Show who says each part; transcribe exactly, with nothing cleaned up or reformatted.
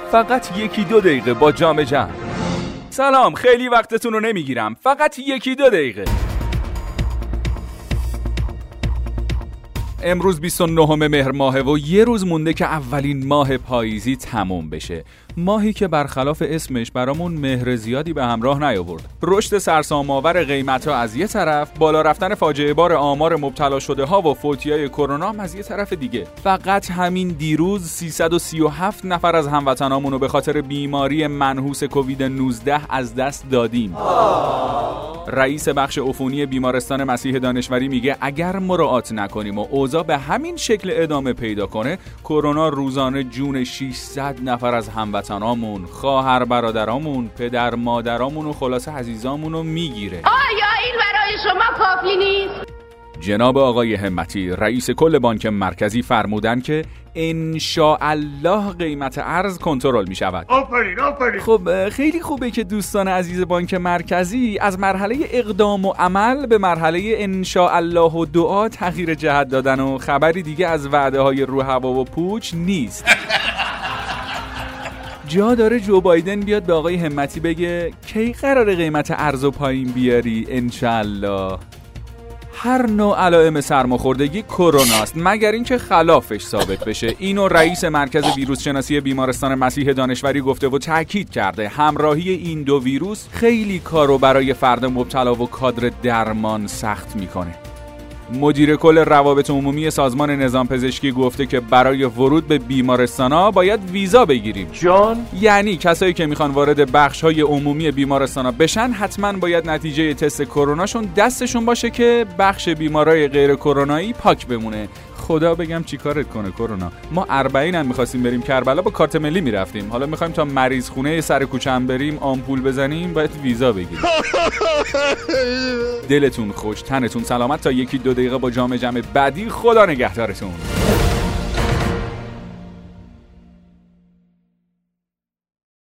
Speaker 1: فقط یکی دو دقیقه با جام جم. سلام، خیلی وقتتون رو نمیگیرم، فقط یکی دو دقیقه. امروز بیست و نهم مهر ماهه و یه روز مونده که اولین ماه پاییزی تموم بشه. ماهی که برخلاف اسمش برامون مهر زیادی به همراه نیاورد. رشد سرسام‌آور قیمت‌ها از یه طرف، بالا رفتن فاجعه بار آمار مبتلا شده ها و فوتیای کرونا از یه طرف دیگه. فقط همین دیروز سیصد و سی و هفت نفر از هموطنامون رو به خاطر بیماری منحوس کووید نوزده از دست دادیم. رئیس بخش عفونی بیمارستان مسیح دانشوری میگه اگر مراعات نکنیم و اوضاع به همین شکل ادامه پیدا کنه، کرونا روزانه جون ششصد نفر از هموطنامون، خواهر برادرامون، پدر مادرامون و خلاصه عزیزامون رو میگیره.
Speaker 2: آیا این برای شما کافی نیست؟
Speaker 1: جناب آقای همتی رئیس کل بانک مرکزی فرمودن که انشاءالله قیمت ارز کنترل می شود.
Speaker 3: آفرین آفرین.
Speaker 1: خب خیلی خوبه که دوستان عزیز بانک مرکزی از مرحله اقدام و عمل به مرحله انشاءالله و دعا تغییر جهت دادن و خبری دیگه از وعده های رو هوا و پوچ نیست. جا داره جو بایدن بیاد به آقای همتی بگه کی قراره قیمت ارز و پایین بیاری انشاءالله. هر نوع علائم سرماخوردگی کروناست مگر اینکه خلافش ثابت بشه. اینو رئیس مرکز ویروس شناسی بیمارستان مسیح دانشوری گفته و تاکید کرده همراهی این دو ویروس خیلی کارو برای فرد مبتلا و کادر درمان سخت میکنه. مدیر کل روابط عمومی سازمان نظام پزشکی گفته که برای ورود به بیمارستانا باید ویزا بگیریم.
Speaker 3: جان؟
Speaker 1: یعنی کسایی که میخوان وارد بخش‌های عمومی بیمارستانا بشن حتما باید نتیجه تست کروناشون دستشون باشه که بخش بیمارای غیر کرونایی پاک بمونه. خدا بگم چی کارت کنه کرونا. ما اربعین هم می‌خواستیم بریم کربلا با کارت ملی میرفتیم. حالا می‌خوایم تا مریض خونه سر کوچه هم بریم آمپول بزنیم باید ویزا بگیریم. دلتون خوش، تنتون سلامت تا یکی دو دقیقه با جام جم بعدی. خدا نگهدارتون.